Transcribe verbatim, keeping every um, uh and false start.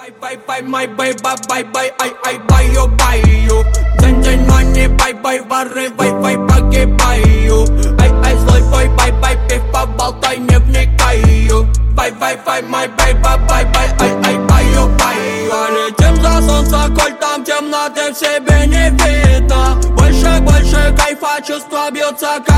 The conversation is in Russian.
Бай-бай, май бай-бай, бай-бай, ай-ай, баю, баю. День-день, но не бай-бай, воры, вай-вай, погибаю. Ай-ай, злой бой, бай-бай, пив, поболтай, не вникаю. Бай-бай-бай, май бай-бай, бай-бай, ай-ай, баю, баю. Полетим за солнце, коль там темноты в себе не видно. Больше, больше кайфа, чувства бьются, как